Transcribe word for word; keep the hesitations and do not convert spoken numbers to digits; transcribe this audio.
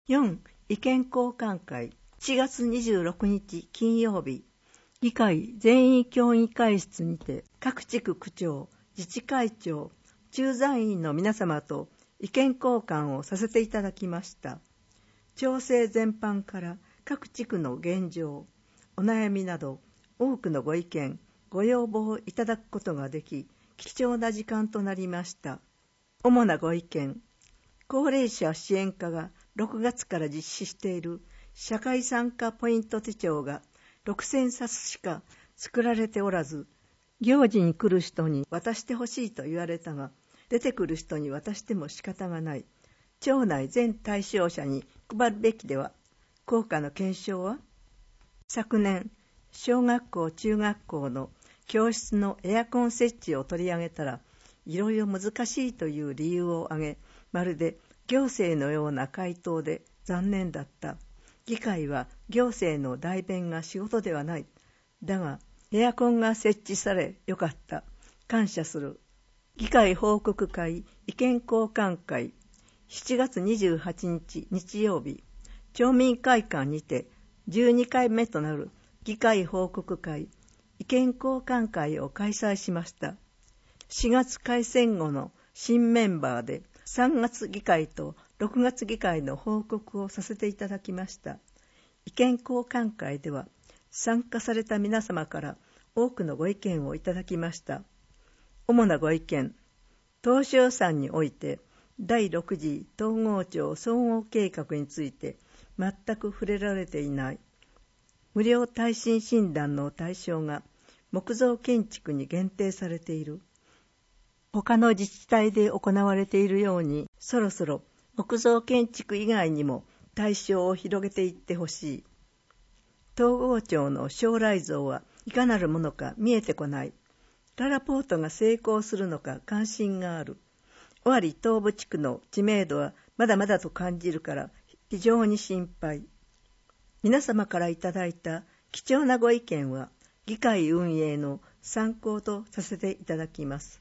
よん. 意見交換会しちがつにじゅうろくにち金曜日、議会全員協議会室にて各地区区長、自治会長、駐在員の皆様と意見交換をさせていただきました。町政全般から各地区の現状、お悩みなど多くのご意見、ご要望をいただくことができ、貴重な時間となりました。主なご意見、高齢者支援課がろくがつから実施している社会参加ポイント手帳がろくせんさつしか作られておらず、行事に来る人に渡してほしいと言われたが、出てくる人に渡しても仕方がない。町内全対象者に配るべきでは。効果の検証は？昨年、小学校中学校の教室のエアコン設置を取り上げたら、いろいろ難しいという理由を挙げ、まるで行政のような回答で残念だった。議会は行政の代弁が仕事ではない。だが、エアコンが設置されよかった。感謝する。議会報告会意見交換会しちがつにじゅうはちにち日曜日、町民会館にてじゅうにかいめとなる議会報告会意見交換会を開催しました。しがつ改選後の新メンバーでさんがつ議会とろくがつ議会の報告をさせていただきました。意見交換会では参加された皆様から多くのご意見をいただきました。主なご意見、当初予算においてだいろく次統合庁総合計画について全く触れられていない。無料耐震診断の対象が木造建築に限定されている。他の自治体で行われているように、そろそろ木造建築以外にも対象を広げていってほしい。統合庁の将来像はいかなるものか見えてこない。ララポートが成功するのか関心がある。尾張東部地区の知名度はまだまだと感じるから非常に心配。皆様からいただいた貴重なご意見は議会運営の参考とさせていただきます。